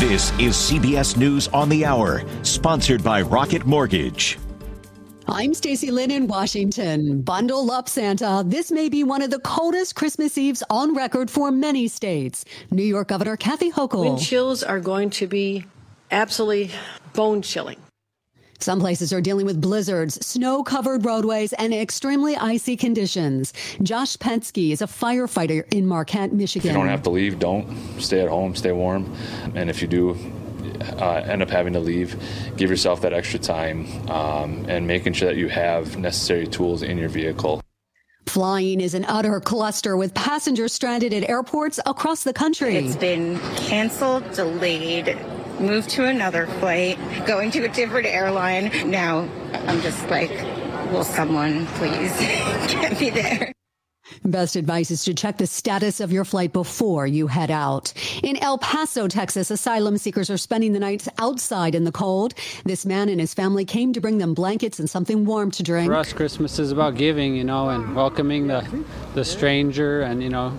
This is CBS News on the Hour, sponsored by Rocket Mortgage. I'm Stacey Lynn in Washington. Bundle up, Santa. This may be one of the coldest Christmas Eves on record for many states. New York Governor Kathy Hochul. Wind chills are going to be absolutely bone-chilling. Some places are dealing with blizzards, snow-covered roadways, and extremely icy conditions. Josh Pensky is a firefighter in Marquette, Michigan. If you don't have to leave, don't. Stay at home, stay warm. And if you do end up having to leave, give yourself that extra time and making sure that you have necessary tools in your vehicle. Flying is an utter cluster with passengers stranded at airports across the country. It's been canceled, delayed, moved to another flight, going to a different airline. Now I'm just like, will someone please get me there? Best advice is to check the status of your flight before you head out. In El Paso, Texas, asylum seekers are spending the nights outside in the cold. This man and his family came to bring them blankets and something warm to drink. For us, Christmas is about giving, and welcoming the stranger and,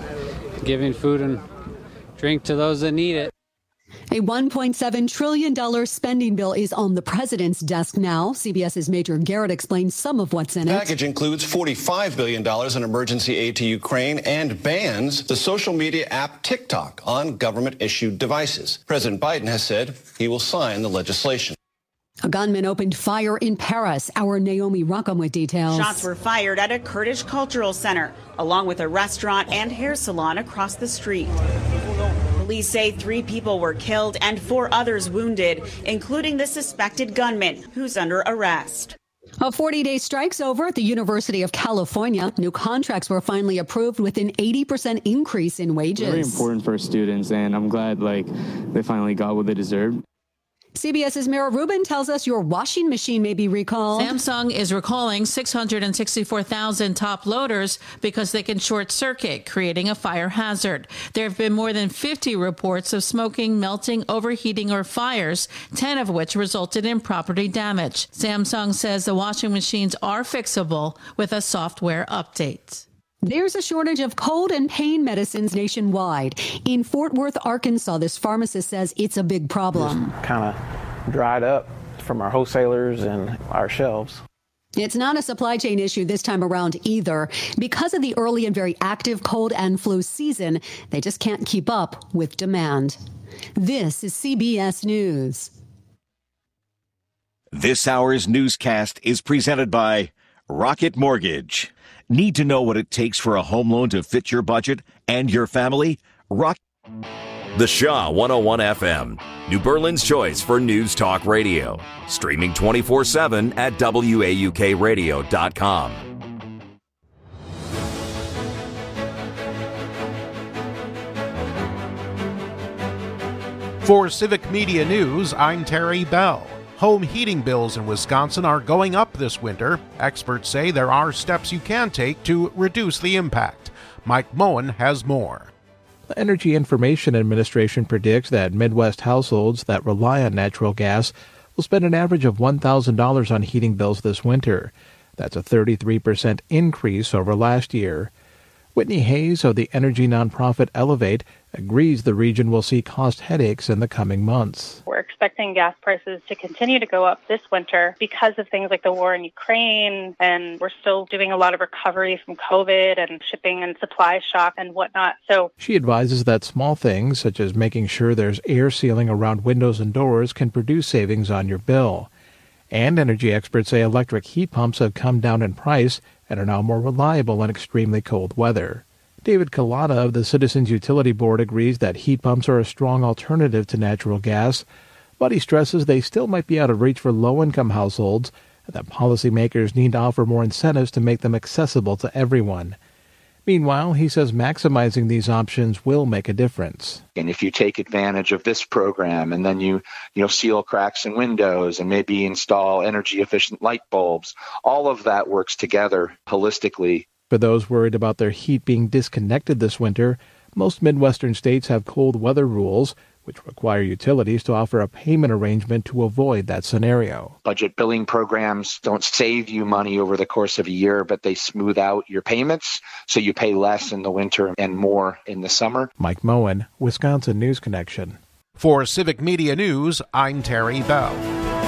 giving food and drink to those that need it. A $1.7 trillion spending bill is on the president's desk now. CBS's Major Garrett explains some of what's in it. The package includes $45 billion in emergency aid to Ukraine and bans the social media app TikTok on government-issued devices. President Biden has said he will sign the legislation. A gunman opened fire in Paris. Our Naomi Rockham with details. Shots were fired at a Kurdish cultural center, along with a restaurant and hair salon across the street. Police say 3 people were killed and 4 others wounded, including the suspected gunman, who's under arrest. A 40-day strike's over at the University of California. New contracts were finally approved with an 80% increase in wages. Very important for students, and I'm glad they finally got what they deserved. CBS's Mara Rubin tells us your washing machine may be recalled. Samsung is recalling 664,000 top loaders because they can short circuit, creating a fire hazard. There have been more than 50 reports of smoking, melting, overheating, or fires, 10 of which resulted in property damage. Samsung says the washing machines are fixable with a software update. There's a shortage of cold and pain medicines nationwide. In Fort Worth, Arkansas, this pharmacist says it's a big problem. Kind of dried up from our wholesalers and our shelves. It's not a supply chain issue this time around either. Because of the early and very active cold and flu season, they just can't keep up with demand. This is CBS News. This hour's newscast is presented by Rocket Mortgage. Need to know what it takes for a home loan to fit your budget and your family? The Shaw 101 FM, New Berlin's choice for news talk radio. Streaming 24/7 at WAUKradio.com. For Civic Media News, I'm Terry Bell. Home heating bills in Wisconsin are going up this winter. Experts say there are steps you can take to reduce the impact. Mike Moen has more. The Energy Information Administration predicts that Midwest households that rely on natural gas will spend an average of $1,000 on heating bills this winter. That's a 33% increase over last year. Whitney Hayes of the energy nonprofit Elevate agrees the region will see cost headaches in the coming months. We're expecting gas prices to continue to go up this winter because of things like the war in Ukraine, and we're still doing a lot of recovery from COVID and shipping and supply shock and whatnot. So she advises that small things, such as making sure there's air sealing around windows and doors, can produce savings on your bill. And energy experts say electric heat pumps have come down in price and are now more reliable in extremely cold weather. David Kalata of the Citizens Utility Board agrees that heat pumps are a strong alternative to natural gas, but he stresses they still might be out of reach for low-income households and that policymakers need to offer more incentives to make them accessible to everyone. Meanwhile, he says maximizing these options will make a difference. And if you take advantage of this program and then you seal cracks in windows and maybe install energy efficient light bulbs, all of that works together holistically. For those worried about their heat being disconnected this winter, most Midwestern states have cold weather rules, which require utilities to offer a payment arrangement to avoid that scenario. Budget billing programs don't save you money over the course of a year, but they smooth out your payments, so you pay less in the winter and more in the summer. Mike Moen, Wisconsin News Connection. For Civic Media News, I'm Terry Bell.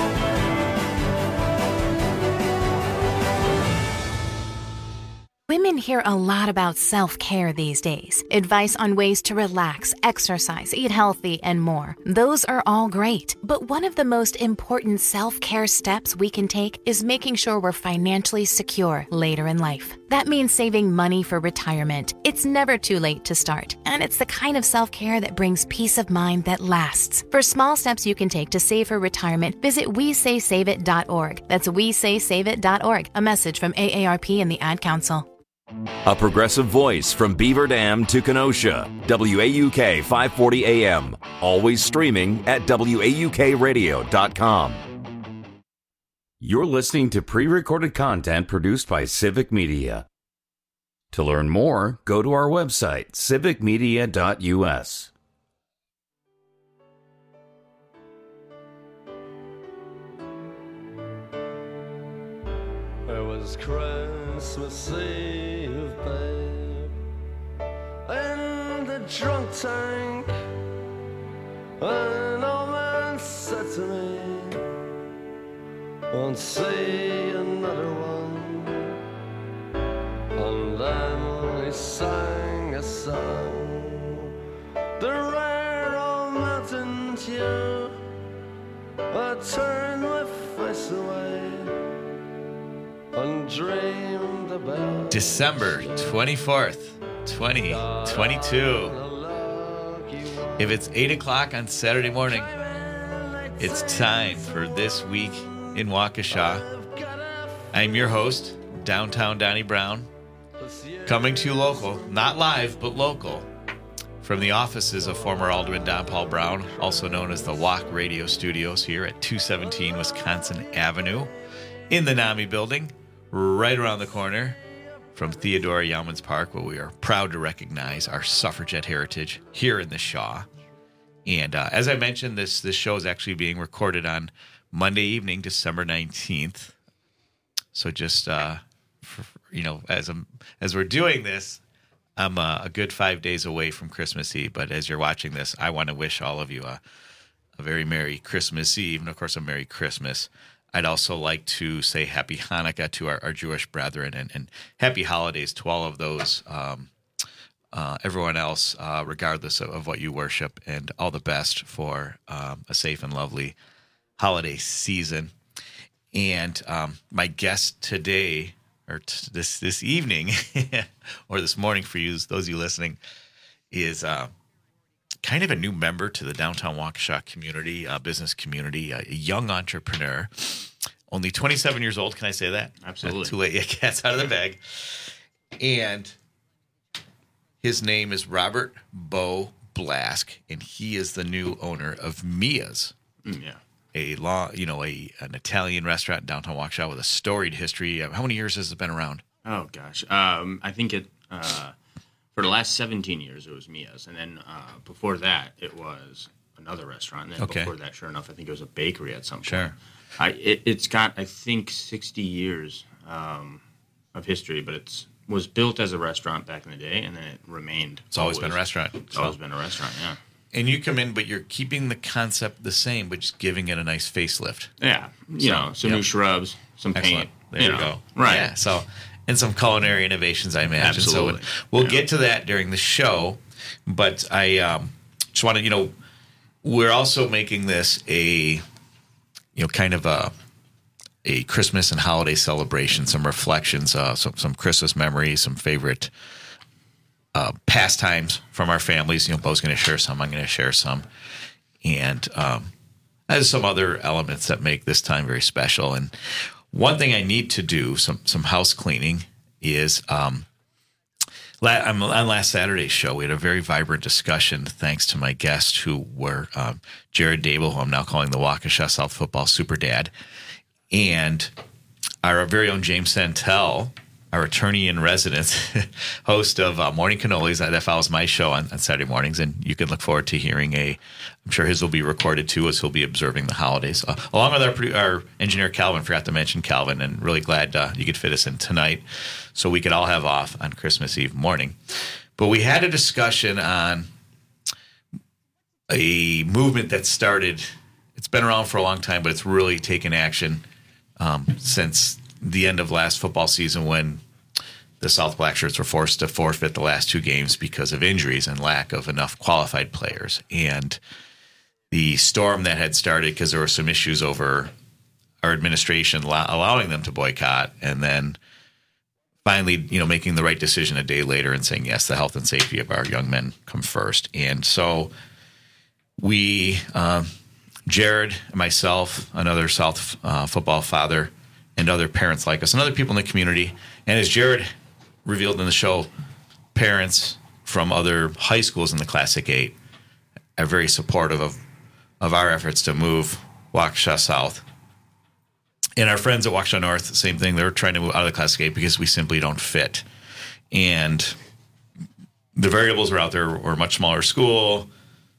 Women hear a lot about self-care these days. Advice on ways to relax, exercise, eat healthy, and more. Those are all great. But one of the most important self-care steps we can take is making sure we're financially secure later in life. That means saving money for retirement. It's never too late to start. And it's the kind of self-care that brings peace of mind that lasts. For small steps you can take to save for retirement, visit WeSaySaveIt.org. That's WeSaySaveIt.org. A message from AARP and the Ad Council. A progressive voice from Beaver Dam to Kenosha. WAUK 540 AM. Always streaming at WAUKradio.com. You're listening to pre-recorded content produced by Civic Media. To learn more, go to our website, civicmedia.us. There was Christmas Eve, babe, in the drunk tank. An old man said to me, won't see another one. And then he sang a song, the rare old mountain dew. I turned my face away and dreamed about December 24th, 2022. If it's 8 o'clock on Saturday morning, it's time for This Week in Waukesha. I'm your host, Downtown Donnie Brown, coming to you local, not live, but local, from the offices of former Alderman Don Paul Brown, also known as the WAC Radio Studios here at 217 Wisconsin Avenue, in the NAMI building, right around the corner from Theodora Youmans Park, where we are proud to recognize our suffragette heritage here in the Shaw. And as I mentioned, this show is actually being recorded on Monday evening, December 19th. So just, as we're doing this, I'm a good 5 days away from Christmas Eve. But as you're watching this, I want to wish all of you a very Merry Christmas Eve, and of course a Merry Christmas. I'd also like to say Happy Hanukkah to our Jewish brethren, and Happy Holidays to all of those, everyone else, regardless of what you worship, and all the best for a safe and lovely holiday season. And my guest today, or this evening, or this morning for you, those of you listening, is kind of a new member to the downtown Waukesha community, business community, a young entrepreneur, only 27 years old. Can I say that? Absolutely. Not too late. Yeah, cat's out of the bag. And his name is Robert Bo Blask, and he is the new owner of Mia's. Yeah. An Italian restaurant in downtown Waukesha with a storied history. How many years has it been around? Oh gosh, I think it for the last 17 years it was Mia's, and then before that it was another restaurant. And then before that, sure enough, I think it was a bakery at some point. Sure. It's got, I think, 60 years of history, but it was built as a restaurant back in the day, and then it remained. It's always been a restaurant. It's always been a restaurant, yeah. And you come in, but you're keeping the concept the same, but just giving it a nice facelift. Yeah, some new shrubs, some paint. There you go. Right. Yeah, so, and some culinary innovations, I imagine. Absolutely. So we'll get to that during the show, but I just want to, we're also making this a kind of a Christmas and holiday celebration, some reflections, some Christmas memories, some favorite pastimes from our families. Bo's going to share some, I'm going to share some, and there's some other elements that make this time very special. And one thing I need to do, some house cleaning, is on last Saturday's show, we had a very vibrant discussion thanks to my guests who were Jared Dable, who I'm now calling the Waukesha South Football Super Dad, and our very own James Santel, our attorney in residence, host of Morning Cannolis. That follows my show on Saturday mornings, and you can look forward to hearing I'm sure his will be recorded too, as he'll be observing the holidays. Along with our engineer Calvin, forgot to mention Calvin, and really glad you could fit us in tonight so we could all have off on Christmas Eve morning. But we had a discussion on a movement that started. It's been around for a long time, but it's really taken action since the end of last football season, when the South Blackshirts were forced to forfeit the last 2 games because of injuries and lack of enough qualified players. And the storm that had started because there were some issues over our administration allowing them to boycott, and then finally, making the right decision a day later and saying, yes, the health and safety of our young men come first. And so we, Jared, myself, another South football father, and other parents like us, and other people in the community, and as Jared revealed in the show, parents from other high schools in the Classic 8 are very supportive of our efforts to move Waukesha South. And our friends at Waukesha North, same thing. They're trying to move out of the Classic 8 because we simply don't fit. And the variables were out there. We're a much smaller school,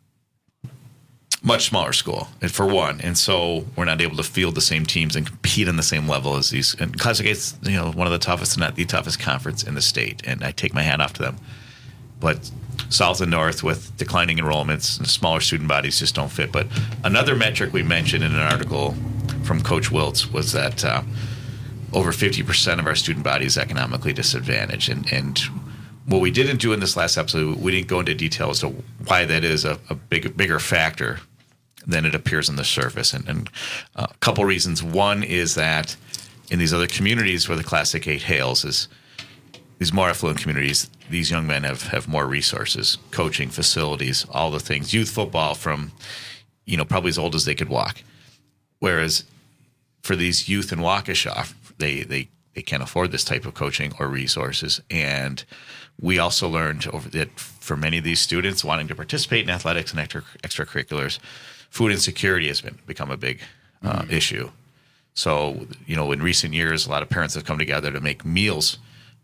for one. And so we're not able to field the same teams and compete on the same level as these. And Classic 8's, one of the toughest, if not the toughest conference in the state. And I take my hat off to them. But South and North, with declining enrollments and smaller student bodies, just don't fit. But another metric we mentioned in an article from Coach Wiltz was that over 50% of our student body is economically disadvantaged. And what we didn't do in this last episode, we didn't go into detail as to why that is a bigger factor than it appears on the surface. And a couple reasons. One is that in these other communities where the Classic 8 hails, is these more affluent communities, these young men have more resources, coaching, facilities, all the things, youth football from, probably as old as they could walk. Whereas for these youth in Waukesha, they can't afford this type of coaching or resources. And we also learned that for many of these students wanting to participate in athletics and extracurriculars, food insecurity has become a big issue. So, in recent years, a lot of parents have come together to make meals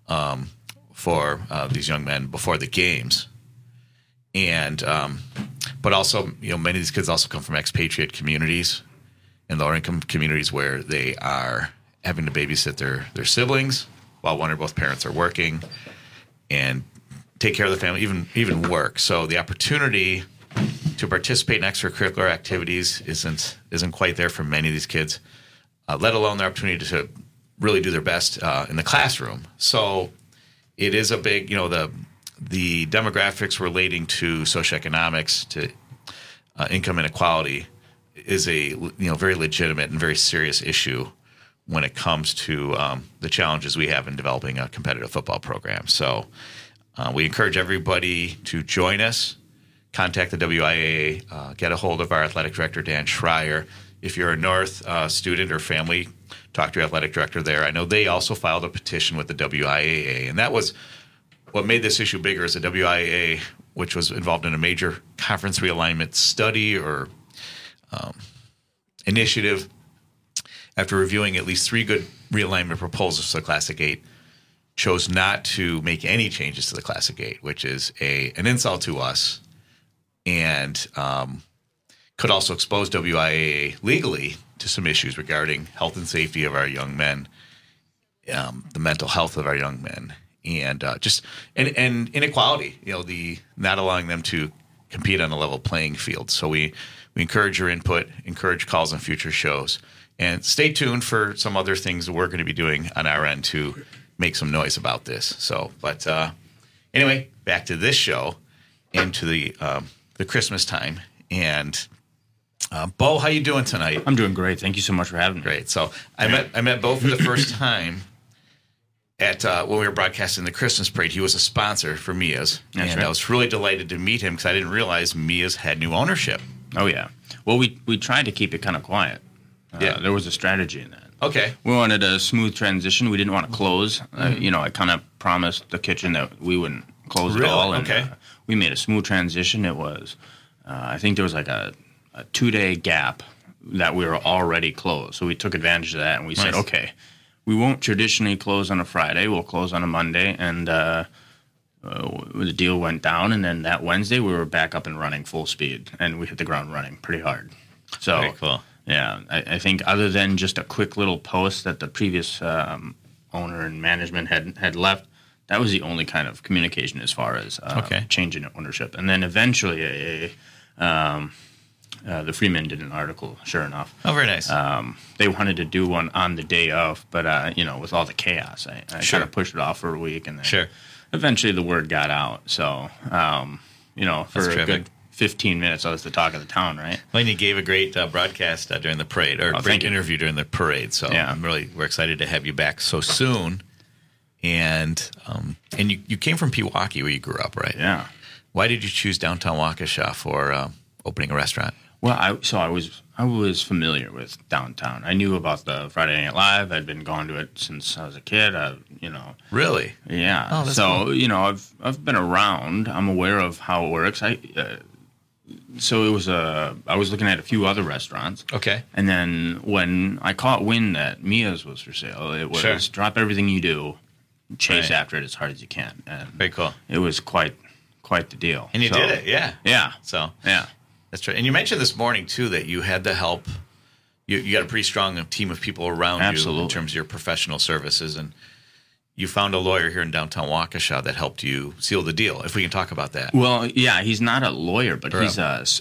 for these young men before the games. And but also, many of these kids also come from expatriate communities and lower income communities where they are having to babysit their siblings while one or both parents are working and take care of the family, even work. So the opportunity to participate in extracurricular activities isn't quite there for many of these kids, let alone the opportunity to really do their best in the classroom. So it is a big, the demographics relating to socioeconomics, to income inequality is a very legitimate and very serious issue when it comes to the challenges we have in developing a competitive football program. So we encourage everybody to join us. Contact the WIAA, get a hold of our athletic director, Dan Schreier. If you're a North student or family, talk to your athletic director there. I know they also filed a petition with the WIAA, and that was what made this issue bigger. Is the WIAA, which was involved in a major conference realignment study or initiative, after reviewing at least 3 good realignment proposals for the Classic 8, chose not to make any changes to the Classic 8, which is an insult to us, and could also expose WIAA legally to some issues regarding health and safety of our young men, the mental health of our young men, and and inequality. The not allowing them to compete on a level playing field. So we encourage your input, encourage calls on future shows, and stay tuned for some other things that we're going to be doing on our end to make some noise about this. So, but anyway, back to this show, into the Christmas time. And Bo, how you doing tonight? I'm doing great. Thank you so much for having me. Great. So I met Bo for the first time at when we were broadcasting the Christmas parade. He was a sponsor for Mia's, and I was really delighted to meet him because I didn't realize Mia's had new ownership. Oh yeah. Well, we tried to keep it kind of quiet. There was a strategy in that. Okay. We wanted a smooth transition. We didn't want to close. I kind of promised the kitchen that we wouldn't close at all. And, we made a smooth transition. It was, I think there was like a 2-day gap that we were already closed. So we took advantage of that, and we said, okay, we won't traditionally close on a Friday. We'll close on a Monday. And the deal went down. And then that Wednesday, we were back up and running full speed. And we hit the ground running pretty hard. So, very cool. Yeah, I think other than just a quick little post that the previous owner and management had left, that was the only kind of communication as far as changing ownership. And then eventually The Freeman did an article, sure enough. Oh, very nice. They wanted to do one on the day of, but, with all the chaos, I kind of pushed it off for a week. And then eventually the word got out. So, for a good 15 minutes, I was the talk of the town, right? Well, and you gave a great broadcast during the parade, or a great interview during the parade. So we're excited to have you back so soon. And you came from Pewaukee, where you grew up, right? Yeah. Why did you choose downtown Waukesha for opening a restaurant? Well, I was familiar with downtown. I knew about the Friday Night Live. I'd been going to it since I was a kid. Really? Yeah. Oh, that's cool. I've been around. I'm aware of how it works. So it was I was looking at a few other restaurants. Okay. And then when I caught wind that Mia's was for sale, it was drop everything you do, chase after it as hard as you can. And very cool. It was quite the deal. And you did it, yeah. Yeah. So yeah. That's right. And you mentioned this morning, too, that you had the help. You got a pretty strong team of people around you in terms of your professional services. And you found a lawyer here in downtown Waukesha that helped you seal the deal, if we can talk about that. Well, yeah, he's not a lawyer, but he's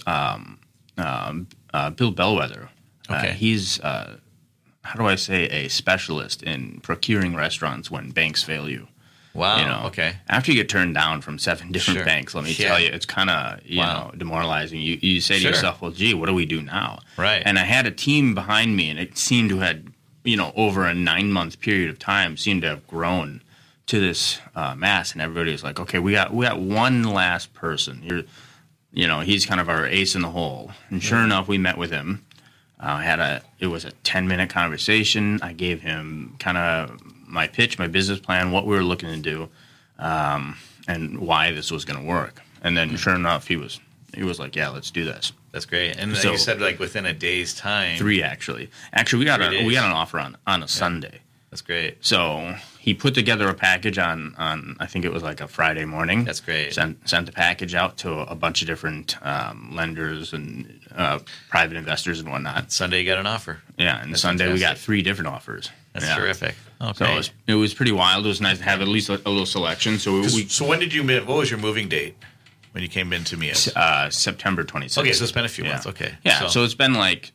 Bill Bellwether. Okay. He's, how do I say, a specialist in procuring restaurants when banks fail you. Wow. Okay. After you get turned down from 7 different banks, let me tell you, it's kind of demoralizing. You say to yourself, "Well, gee, what do we do now?" Right. And I had a team behind me, and it seemed to have, over a 9-month period of time, seemed to have grown to this mass. And everybody was like, "Okay, we got one last person. He's kind of our ace in the hole." And sure enough, we met with him. It was a 10-minute conversation. I gave him kind of my pitch, my business plan, what we were looking to do, and why this was going to work. And then, sure enough, he was like, "Yeah, let's do this." That's great. And so, you said within a day's time. 3 actually. Actually, we got an offer on a Sunday. That's great. So he put together a package on I think it was like a Friday morning. That's great. Sent the package out to a bunch of different lenders and private investors and whatnot. Sunday you got an offer. Yeah, and Sunday we got 3 different offers. That's terrific. Okay. So it was pretty wild. It was nice to have at least a little selection. So when did you what was your moving date when you came into Mia's? September 26th. Okay, so it's been a few months. Okay. Yeah, so it's been like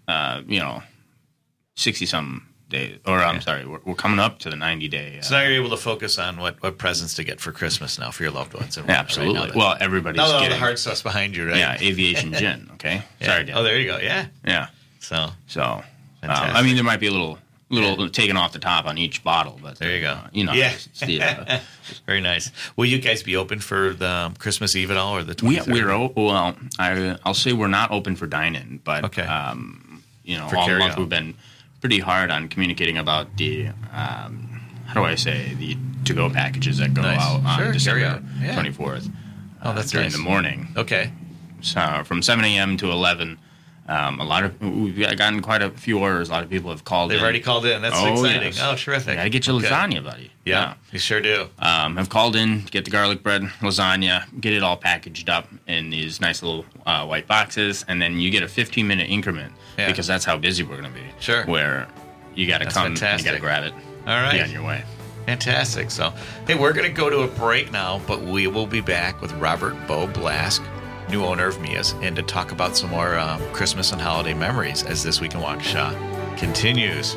60-something days. Or I'm sorry, we're coming up to the 90-day. So now you're able to focus on what presents to get for Christmas now for your loved ones. And absolutely. Right well, everybody's now getting the hard stuff's behind you, right? Yeah, aviation gin. Okay. Yeah. Sorry, Dad. Oh, there you go. Yeah. Yeah. So I mean, there might be a little taken off the top on each bottle, but there you go. Yeah. Very nice. Will you guys be open for the Christmas Eve at all, or the 23rd? I'll say we're not open for dine-in, but okay. All month we've been pretty hard on communicating about the how do I say, the to-go packages that go out on December 24th. Oh, that's during nice. the morning. Okay. So from 7 a.m. to 11. We've gotten quite a few orders. A lot of people have called in. They've already called in. That's exciting. Yes. Oh, terrific. Gotta get you lasagna, buddy. Yeah, you sure do. Have called in, get the garlic bread, lasagna, get it all packaged up in these nice little white boxes, and then you get a 15-minute increment because that's how busy we're going to be. Sure. Where you got to come and you got to grab it. All right. Be on your way. Fantastic. So, hey, we're going to go to a break now, but we will be back with Robert Bo Blask, new owner of Mia's, and to talk about some more Christmas and holiday memories as This Week in Waukesha continues.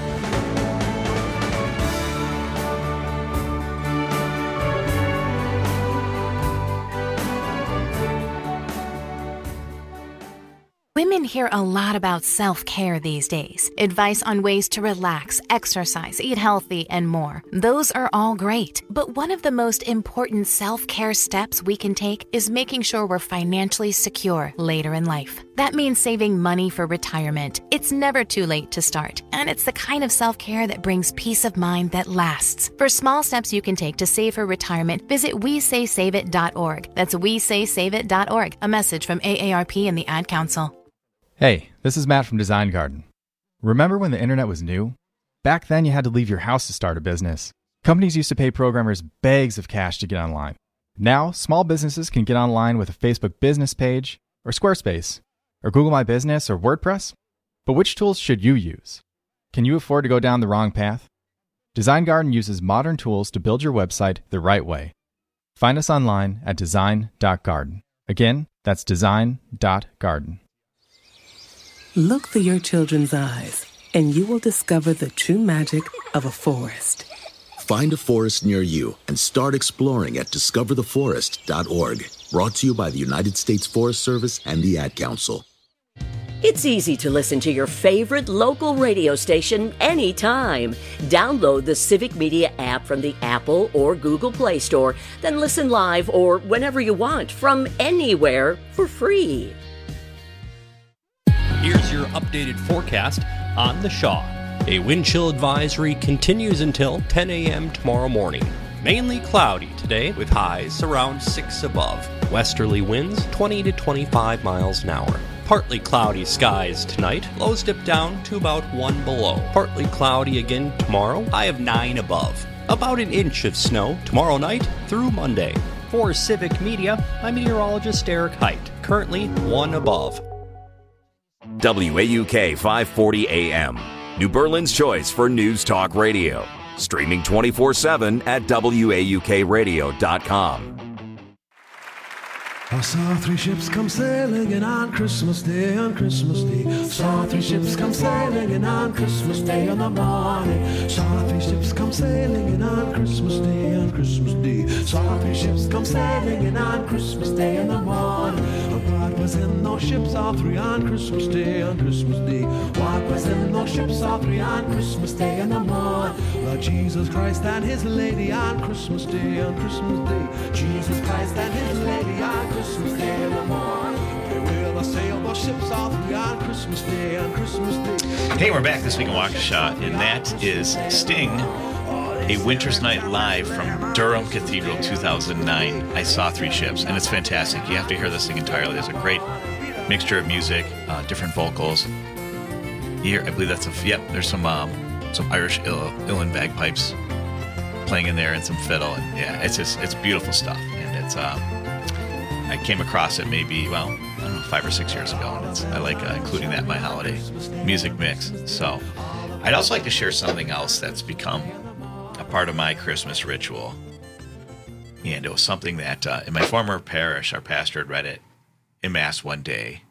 Women hear a lot about self-care these days. Advice on ways to relax, exercise, eat healthy, and more. Those are all great. But one of the most important self-care steps we can take is making sure we're financially secure later in life. That means saving money for retirement. It's never too late to start. And it's the kind of self-care that brings peace of mind that lasts. For small steps you can take to save for retirement, visit WeSaySaveIt.org. That's WeSaySaveIt.org. A message from AARP and the Ad Council. Hey, this is Matt from Design Garden. Remember when the internet was new? Back then you had to leave your house to start a business. Companies used to pay programmers bags of cash to get online. Now, small businesses can get online with a Facebook business page, or Squarespace, or Google My Business, or WordPress. But which tools should you use? Can you afford to go down the wrong path? Design Garden uses modern tools to build your website the right way. Find us online at design.garden. Again, That's design.garden. Look through your children's eyes, and you will discover the true magic of a forest. Find a forest near you and start exploring at discovertheforest.org. Brought to you by the United States Forest Service and the Ad Council. It's easy to listen to your favorite local radio station anytime. Download the Civic Media app from the Apple or Google Play Store, then listen live or whenever you want from anywhere for free. Here's your updated forecast on the Shaw. A wind chill advisory continues until 10 a.m. tomorrow morning. Mainly cloudy today with highs around 6 above. Westerly winds 20 to 25 miles an hour. Partly cloudy skies tonight. Lows dip down to about 1 below. Partly cloudy again tomorrow. High of 9 above. About an inch of snow tomorrow night through Monday. For Civic Media, I'm meteorologist Eric Height. Currently 1 above. WAUK 540 AM, New Berlin's choice for news talk radio. Streaming 24/7 at WAUKradio.com. I saw 3 ships come sailing in on Christmas Day, on Christmas Day. Saw 3 ships come sailing in on Christmas Day in the morning. Saw 3 ships come sailing in on Christmas Day, on Christmas Day. Saw 3 ships come sailing in on Christmas Day in the morning. What was in those ships, all 3 on Christmas Day, on Christmas Day? What was in those ships, all 3 on Christmas Day in the morning? Lord Jesus Christ and His Lady on Christmas Day, on Christmas Day. Jesus Christ and His Lady on Christmas Day in the morning. They will sail those ships all 3 on Christmas Day, on Christmas Day. Hey, we're back this week in Waukesha, and that is Sting, A Winter's Night Live from Durham Cathedral 2009. I Saw 3 Ships, and it's fantastic. You have to hear this thing entirely. There's a great mixture of music, different vocals. Here, I believe that's there's some Irish uilleann bagpipes playing in there and some fiddle. And yeah, it's beautiful stuff. And it's I came across it maybe, 5 or 6 years ago, and I like including that in my holiday music mix. So I'd also like to share something else that's become a part of my Christmas ritual. And it was something that in my former parish, our pastor had read it in Mass one day.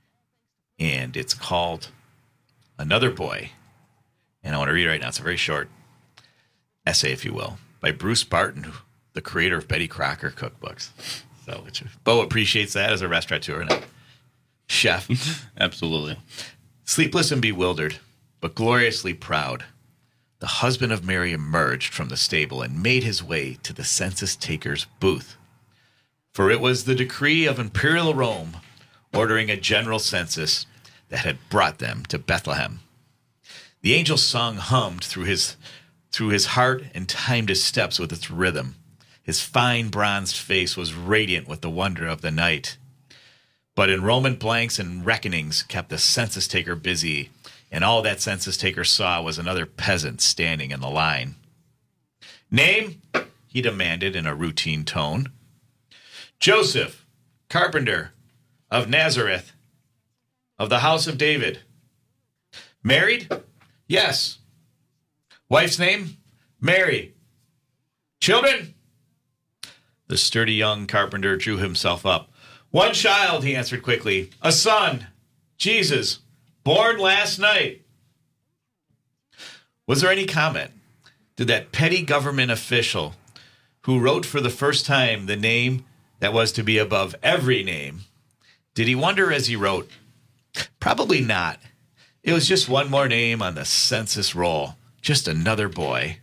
And it's called Another Boy. And I want to read it right now. It's a very short essay, if you will, by Bruce Barton, the creator of Betty Crocker cookbooks. So Bo appreciates that as a restaurateur and a chef. Absolutely. Sleepless and bewildered, but gloriously proud, the husband of Mary emerged from the stable and made his way to the census taker's booth. For it was the decree of Imperial Rome ordering a general census that had brought them to Bethlehem. The angel's song hummed through his heart and timed his steps with its rhythm. His fine bronzed face was radiant with the wonder of the night. But enrollment blanks and reckonings kept the census taker busy, and all that census taker saw was another peasant standing in the line. Name? He demanded in a routine tone. Joseph, carpenter, of Nazareth, of the house of David. Married? Yes. Wife's name? Mary. Children? The sturdy young carpenter drew himself up. 1 child, he answered quickly. A son, Jesus, born last night. Was there any comment? Did that petty government official who wrote for the first time the name that was to be above every name, did he wonder as he wrote? Probably not. It was just one more name on the census roll. Just another boy.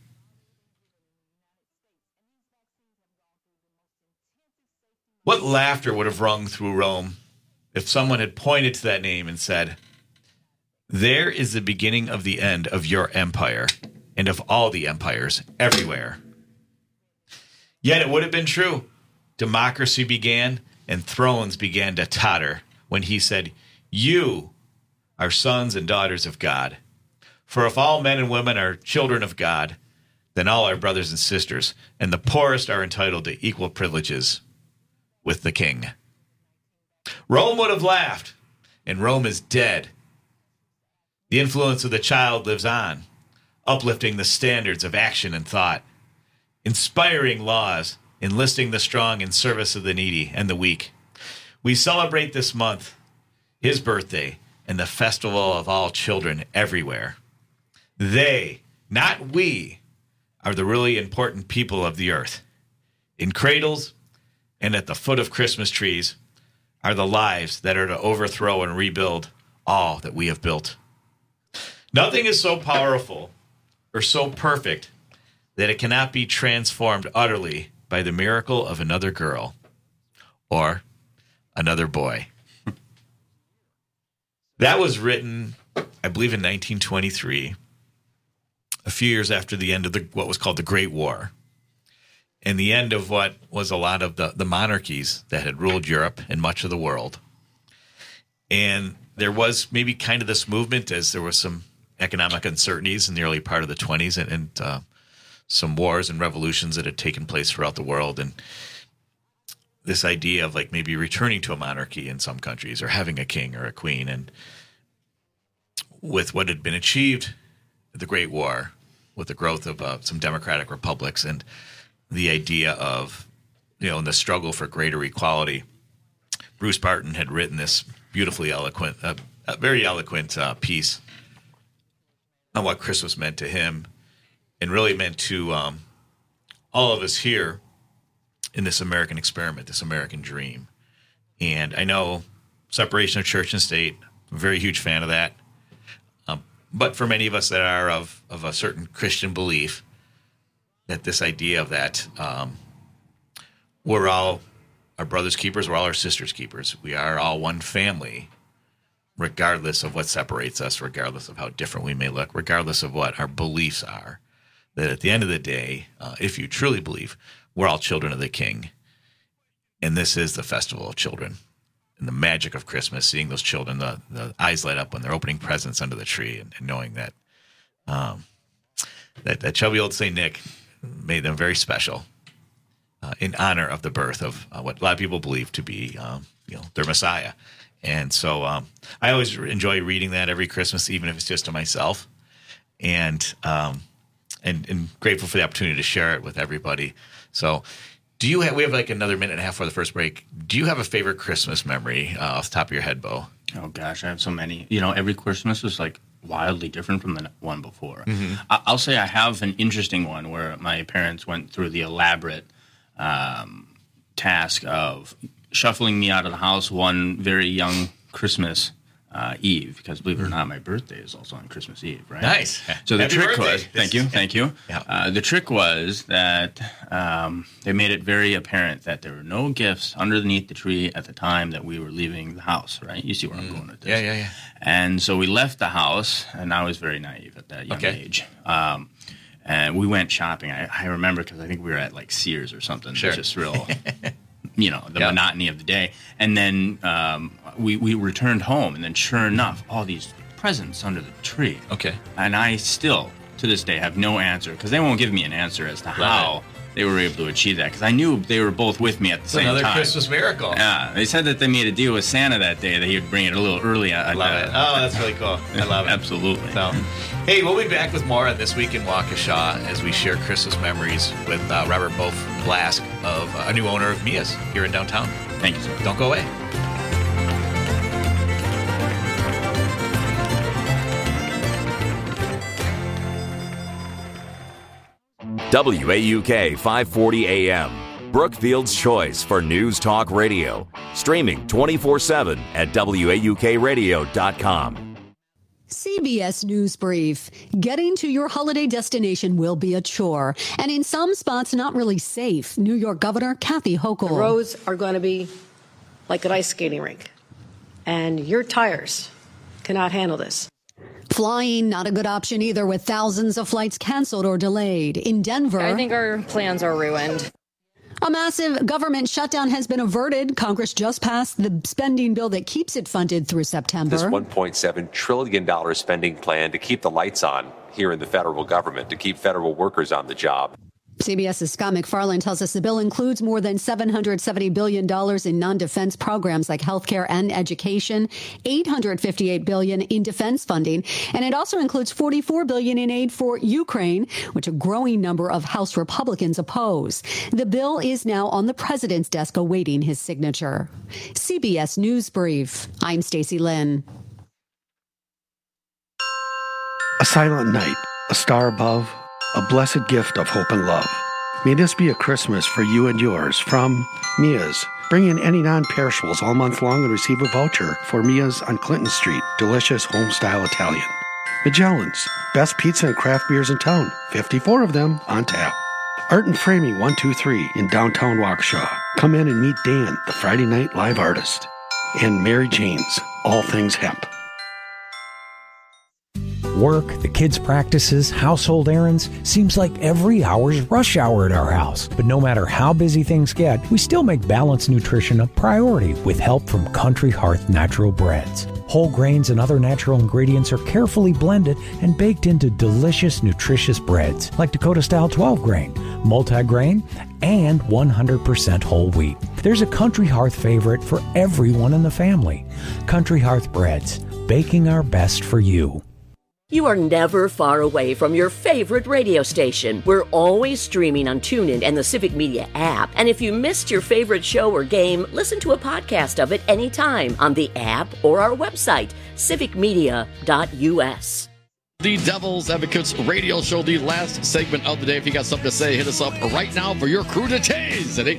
What laughter would have rung through Rome if someone had pointed to that name and said, there is the beginning of the end of your empire and of all the empires everywhere. Yet it would have been true. Democracy began and thrones began to totter when he said, you are sons and daughters of God. For if all men and women are children of God, then all are brothers and sisters, and the poorest are entitled to equal privileges with the king. Rome would have laughed, and Rome is dead. The influence of the child lives on, uplifting the standards of action and thought, inspiring laws, enlisting the strong in service of the needy and the weak. We celebrate this month his birthday and the festival of all children everywhere. They, not we, are the really important people of the earth. In cradles and at the foot of Christmas trees are the lives that are to overthrow and rebuild all that we have built. Nothing is so powerful or so perfect that it cannot be transformed utterly by the miracle of another girl or another boy. That was written, I believe, in 1923, a few years after the end of what was called the Great War, and the end of what was a lot of the monarchies that had ruled Europe and much of the world. And there was maybe kind of this movement as there was some economic uncertainties in the early part of the 20s and some wars and revolutions that had taken place throughout the world. And this idea of like maybe returning to a monarchy in some countries or having a king or a queen. And with what had been achieved, the Great War, with the growth of some democratic republics and the idea of, in the struggle for greater equality, Bruce Barton had written this beautifully eloquent, a very eloquent piece on what Christmas meant to him and really meant to all of us here in this American experiment, this American dream. And I know separation of church and state, I'm a very huge fan of that. But for many of us that are of a certain Christian belief, that this idea of that we're all our brother's keepers, we're all our sister's keepers. We are all one family, regardless of what separates us, regardless of how different we may look, regardless of what our beliefs are. That at the end of the day, if you truly believe, we're all children of the King. And this is the festival of children. And the magic of Christmas, seeing those children, the eyes light up when they're opening presents under the tree and knowing that that chubby old St. Nick made them very special in honor of the birth of what a lot of people believe to be their Messiah. And so I always enjoy reading that every Christmas, even if it's just to myself, and grateful for the opportunity to share it with everybody. So we have like another minute and a half for the first break. Do you have a favorite Christmas memory off the top of your head, Bo? Oh, gosh, I have so many. Every Christmas is like wildly different from the one before. Mm-hmm. I'll say I have an interesting one where my parents went through the elaborate task of shuffling me out of the house one very young Christmas Eve, because believe it or not, my birthday is also on Christmas Eve, right? Nice. So the Happy trick birthday. was, thank you. Yeah. The trick was that they made it very apparent that there were no gifts underneath the tree at the time that we were leaving the house, right? You see where I'm going with this. Yeah. And so we left the house, and I was very naive at that young age. And we went shopping. I remember because I think we were at like Sears or something. Sure. Just real, the monotony of the day. And then we returned home, and then sure enough, all these presents under the tree. Okay. And I still, to this day, have no answer, because they won't give me an answer as to how they were able to achieve that, because I knew they were both with me at the same time. Another Christmas miracle. Yeah. They said that they made a deal with Santa that day that he would bring it a little early. I love it. Oh, that's really cool. I love it. Absolutely. So, hey, we'll be back with more on This Week in Waukesha as we share Christmas memories with Robert Blask of a new owner of Mia's here in downtown. Thank you, sir. Don't go away. WAUK 540 AM, Brookfield's choice for news talk radio. Streaming 24/7 at WAUKradio.com. CBS News Brief. Getting to your holiday destination will be a chore, and in some spots, not really safe. New York Governor Kathy Hochul. The roads are going to be like an ice skating rink, and your tires cannot handle this. Flying, not a good option either, with thousands of flights canceled or delayed. In Denver, I think our plans are ruined. A massive government shutdown has been averted. Congress just passed the spending bill that keeps it funded through September. This $1.7 trillion spending plan to keep the lights on here in the federal government, to keep federal workers on the job. CBS's Scott McFarland tells us the bill includes more than $770 billion in non-defense programs like healthcare and education, $858 billion in defense funding, and it also includes $44 billion in aid for Ukraine, which a growing number of House Republicans oppose. The bill is now on the president's desk awaiting his signature. CBS News Brief. I'm Stacey Lynn. A silent night, a star above, a blessed gift of hope and love. May this be a Christmas for you and yours from Mia's. Bring in any non-perishables all month long and receive a voucher for Mia's on Clinton Street. Delicious home-style Italian. Magellan's, best pizza and craft beers in town. 54 of them on tap. Art and Framing 123 in downtown Waukesha. Come in and meet Dan, the Friday night live artist. And Mary Jane's, all things hemp. Work, the kids' practices, household errands, seems like every hour's rush hour at our house. But no matter how busy things get, we still make balanced nutrition a priority with help from Country Hearth Natural Breads. Whole grains and other natural ingredients are carefully blended and baked into delicious, nutritious breads like Dakota-style 12-grain, multi-grain, and 100% whole wheat. There's a Country Hearth favorite for everyone in the family. Country Hearth Breads, baking our best for you. You are never far away from your favorite radio station. We're always streaming on TuneIn and the Civic Media app. And if you missed your favorite show or game, listen to a podcast of it anytime on the app or our website, civicmedia.us. The Devil's Advocates radio show, the last segment of the day. If you got something to say, hit us up right now for your crew to tase at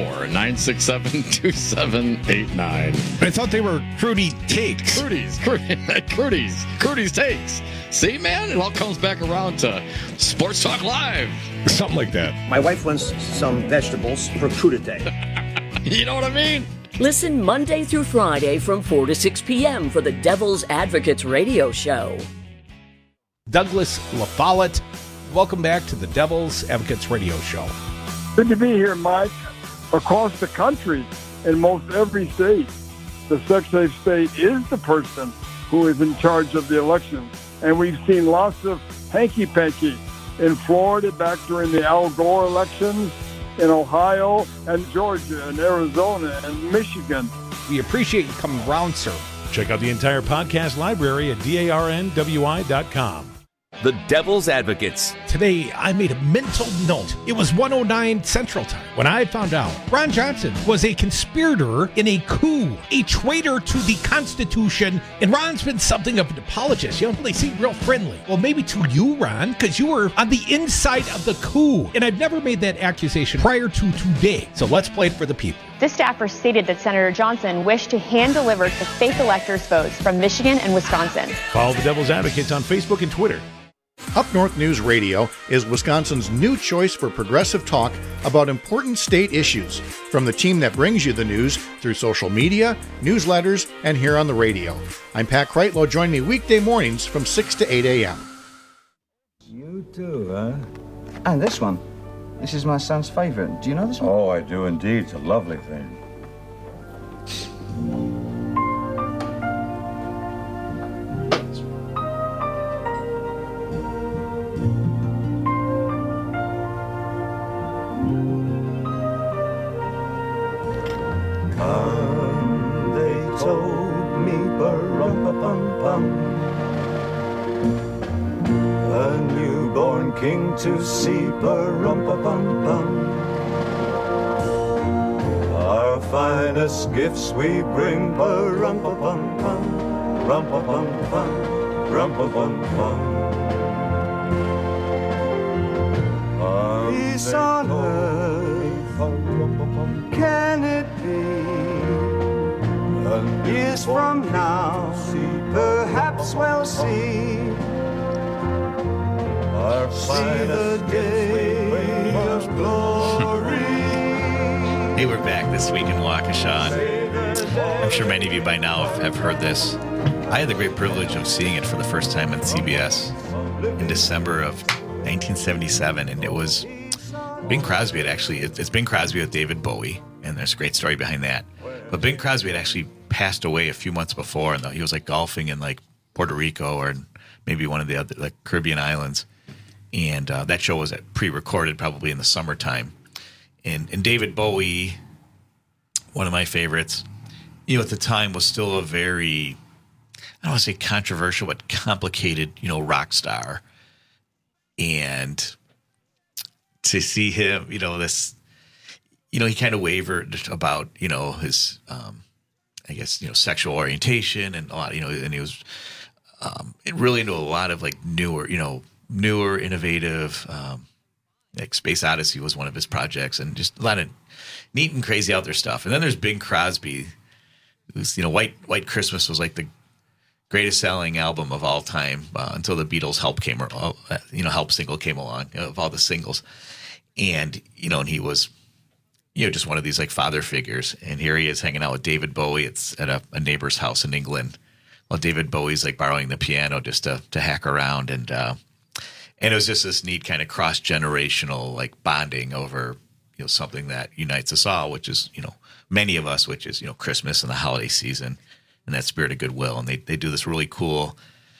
844-967-2789. I thought they were Crudy Takes. Crudy's Takes. See, man, it all comes back around to Sports Talk Live. Something like that. My wife wants some vegetables for crudité. You know what I mean? Listen Monday through Friday from 4 to 6 p.m. for the Devil's Advocates radio show. Douglas LaFollette, welcome back to the Devil's Advocates radio show. Good to be here, Mike. Across the country, in most every state, the Secretary of State is the person who is in charge of the election. And we've seen lots of hanky-panky in Florida back during the Al Gore elections, in Ohio and Georgia and Arizona and Michigan. We appreciate you coming around, sir. Check out the entire podcast library at darnwi.com. The Devil's Advocates. Today, I made a mental note. It was 1:09 Central Time when I found out Ron Johnson was a conspirator in a coup, a traitor to the Constitution, and Ron's been something of an apologist. You know, they seem real friendly. Well, maybe to you, Ron, because you were on the inside of the coup, and I've never made that accusation prior to today. So let's play it for the people. This staffer stated that Senator Johnson wished to hand-deliver the fake electors' votes from Michigan and Wisconsin. Follow the Devil's Advocates on Facebook and Twitter. Up North News Radio is Wisconsin's new choice for progressive talk about important state issues, from the team that brings you the news through social media, newsletters, and here on the radio. I'm Pat Kreitlow. Join me weekday mornings from 6 to 8 a.m. You too, huh? And this one. This is my son's favorite. Do you know this one? Oh, I do indeed. It's a lovely thing. Come, they told me, ba-rum-pa-pum-pum, a newborn king to see, ba-rum-pa-pum-pum. Our finest gifts we bring, ba-rum-pa-pum-pum, rum-pa-pum-pum, rum-pa-pum-pum. Peace on earth, can it be? Years from now, perhaps we'll see. Our finest day of glory. Hey, we're back this week in Waukesha. I'm sure many of you by now have heard this. I had the great privilege of seeing it for the first time on CBS in December of 1977, and it was Bing Crosby had actually, it's Bing Crosby with David Bowie, and there's a great story behind that. But Bing Crosby had actually passed away a few months before, and he was like golfing in like Puerto Rico or maybe one of the other like Caribbean islands. And that show was pre-recorded probably in the summertime. And David Bowie, one of my favorites, at the time was still a very, I don't want to say controversial, but complicated, rock star. And to see him, this, he kind of wavered about, his, I guess, sexual orientation and a lot, and he was really into a lot of like newer, innovative, like Space Odyssey was one of his projects, and just a lot of neat and crazy out there stuff. And then there's Bing Crosby, who's, White Christmas was like the greatest selling album of all time until the Beatles' Help single came along, of all the singles. And, and he was, just one of these like father figures. And here he is hanging out with David Bowie. It's at a neighbor's house in England. While David Bowie's like borrowing the piano just to hack around. And it was just this neat kind of cross-generational like bonding over, something that unites us all, which is, many of us, which is, Christmas and the holiday season and that spirit of goodwill. And they do this really cool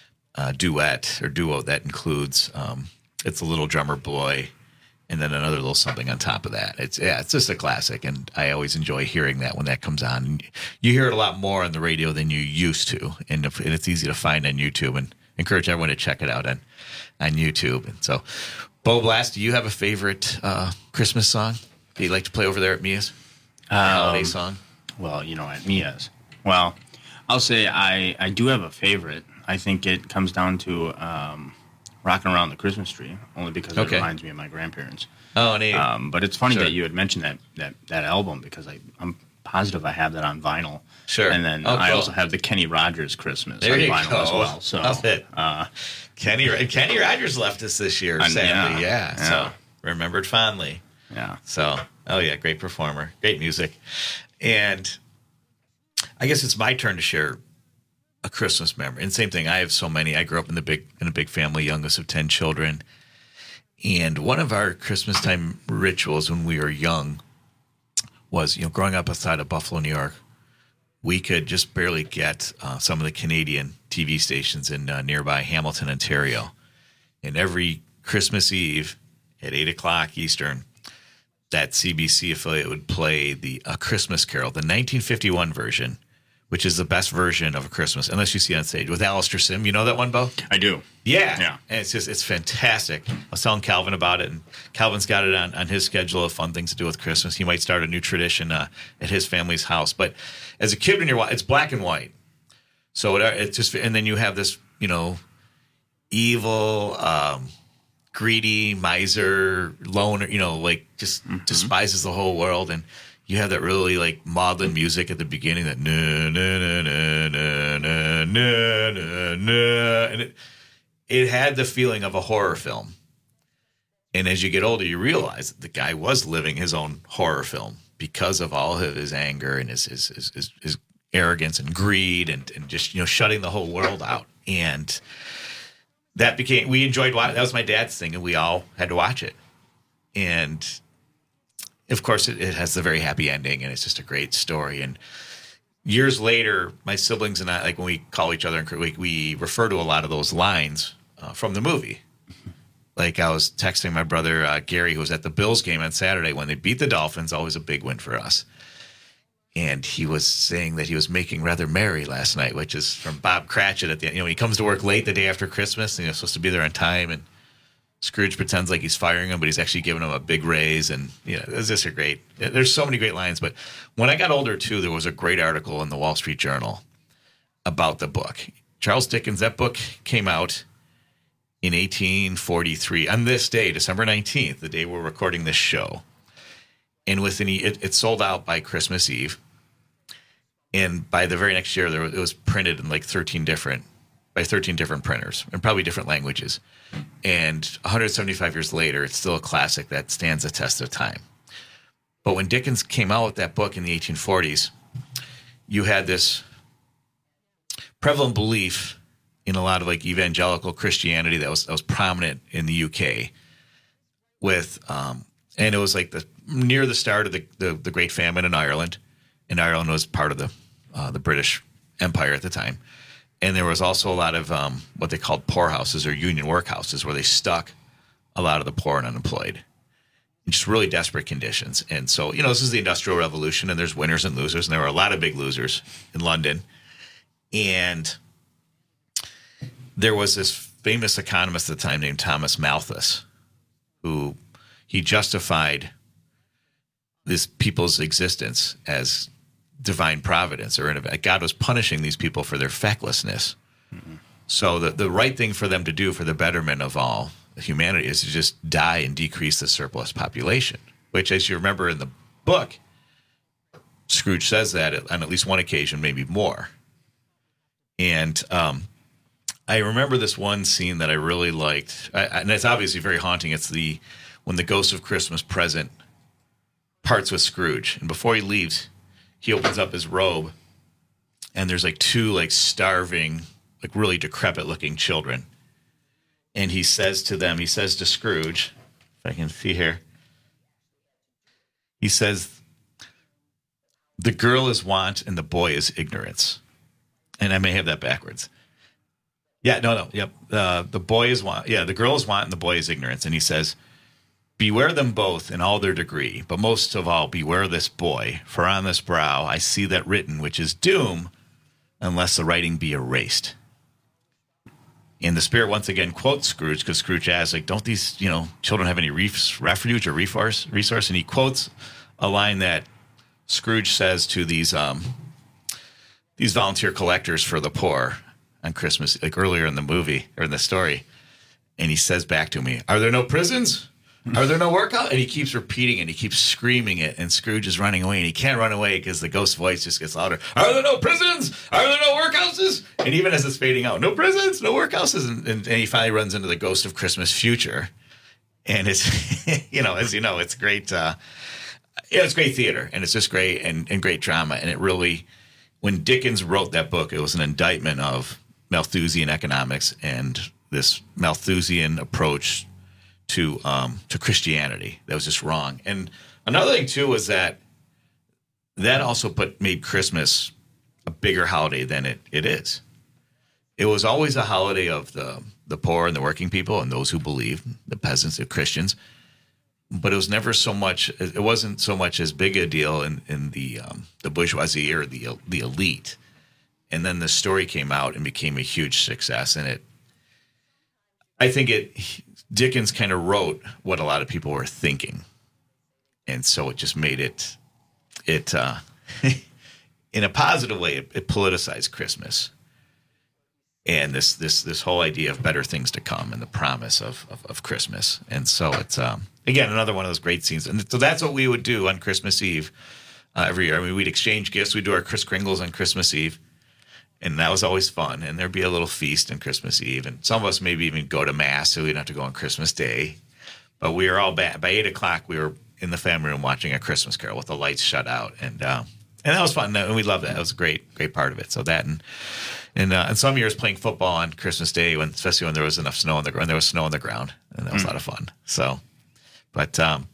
duet or duo that includes It's a Little Drummer Boy and then another little something on top of that. It's just a classic, and I always enjoy hearing that when that comes on. And you hear it a lot more on the radio than you used to, and it's easy to find on YouTube, and encourage everyone to check it out on YouTube. And so, Bo Blast, do you have a favorite Christmas song that you like to play over there at Mia's? Holiday song? Well, at Mia's. Well, I'll say I do have a favorite. I think it comes down to Rocking Around the Christmas Tree, only because it reminds me of my grandparents. Oh, neat. But it's funny that you had mentioned that album, because I'm positive I have that on vinyl. Sure. And then I also have the Kenny Rogers Christmas on vinyl as well. So love it. Kenny Rogers left us this year, sadly. Yeah. So remembered fondly. Yeah. So, great performer, great music. And I guess it's my turn to share a Christmas memory. And same thing, I have so many. I grew up in a big family, youngest of 10 children. And one of our Christmas time rituals when we were young was, growing up outside of Buffalo, New York, we could just barely get some of the Canadian TV stations in nearby Hamilton, Ontario. And every Christmas Eve at 8 o'clock Eastern, that CBC affiliate would play A Christmas Carol, the 1951 version, which is the best version of A Christmas, unless you see it on stage, with Alistair Sim. You know that one, Bo? I do. Yeah. And it's fantastic. I was telling Calvin about it, and Calvin's got it on his schedule of fun things to do with Christmas. He might start a new tradition at his family's house. But as a kid, when you're watching, it's black and white. So it's just, and then you have this, evil, greedy miser, loner, despises the whole world. And you have that really like maudlin music at the beginning, that na na na na na na na na, and it had the feeling of a horror film. And as you get older, you realize that the guy was living his own horror film because of all of his anger and his arrogance and greed and just shutting the whole world out. And we enjoyed watching. That was my dad's thing, and we all had to watch it. And of course, it has a very happy ending, and it's just a great story. And years later, my siblings and I, like when we call each other, we refer to a lot of those lines from the movie. Like I was texting my brother Gary, who was at the Bills game on Saturday when they beat the Dolphins, always a big win for us. And he was saying that he was making rather merry last night, which is from Bob Cratchit at the end. He comes to work late the day after Christmas, and he's supposed to be there on time, and Scrooge pretends like he's firing him, but he's actually giving him a big raise. And, it's just there's so many great lines. But when I got older, too, there was a great article in the Wall Street Journal about the book. Charles Dickens, that book came out in 1843, on this day, December 19th, the day we're recording this show. And it sold out by Christmas Eve. And by the very next year, it was printed in like 13 different printers and probably different languages. And 175 years later, it's still a classic that stands the test of time. But when Dickens came out with that book in the 1840s, you had this prevalent belief in a lot of like evangelical Christianity that was prominent in the UK with, and it was like near the start of the Great Famine in Ireland, and Ireland was part of the British Empire at the time. And there was also a lot of what they called poorhouses or union workhouses where they stuck a lot of the poor and unemployed. Just really desperate conditions. And so, this is the Industrial Revolution, and there's winners and losers, and there were a lot of big losers in London. And there was this famous economist at the time named Thomas Malthus, who he justified this people's existence as divine providence, or God was punishing these people for their fecklessness. Mm-hmm. So the right thing for them to do for the betterment of all humanity is to just die and decrease the surplus population, which, as you remember in the book, Scrooge says that on at least one occasion, maybe more. And I remember this one scene that I really liked, and it's obviously very haunting. It's when the Ghost of Christmas Present parts with Scrooge, and before he leaves, he opens up his robe, and there's like two like starving, like really decrepit looking children. And he says to Scrooge, if I can see here, he says, the girl is want and the boy is ignorance. And I may have that backwards. Yeah, no, yep. The boy is want. Yeah, the girl is want and the boy is ignorance. And he says, beware them both in all their degree, but most of all, beware this boy, for on this brow I see that written, which is doom, unless the writing be erased. And the spirit once again quotes Scrooge, because Scrooge asks, like, don't these, children have any refuge or resource? And he quotes a line that Scrooge says to these volunteer collectors for the poor on Christmas, like earlier in the movie or in the story. And he says back to me, are there no prisons? Are there no workouts? And he keeps repeating it. He keeps screaming it. And Scrooge is running away. And he can't run away because the ghost voice just gets louder. Are there no prisons? Are there no workhouses? And even as it's fading out, no prisons, no workhouses. And he finally runs into the Ghost of Christmas Future. And it's, as you know, it's great. It's great theater. And it's just great and great drama. And it really, when Dickens wrote that book, it was an indictment of Malthusian economics and this Malthusian approach to Christianity. That was just wrong. And another thing too was that also made Christmas a bigger holiday than it is. It was always a holiday of the poor and the working people and those who believe, the peasants, the Christians. But it was never so much. It wasn't so much as big a deal in the bourgeoisie or the elite. And then the story came out and became a huge success. And Dickens kind of wrote what a lot of people were thinking. And so it just made it in a positive way, it politicized Christmas. And this whole idea of better things to come and the promise of Christmas. And so it's, again, another one of those great scenes. And so that's what we would do on Christmas Eve every year. I mean, we'd exchange gifts. We'd do our Kris Kringles on Christmas Eve. And that was always fun. And there'd be a little feast on Christmas Eve. And some of us maybe even go to Mass, so we didn't have to go on Christmas Day. But we were all back. By 8 o'clock, we were in the family room watching A Christmas Carol with the lights shut out. And that was fun. And we loved that. That was a great part of it. So that and some years playing football on Christmas Day, especially when there was enough snow on the ground. There was snow on the ground. And that was a lot of fun. So, but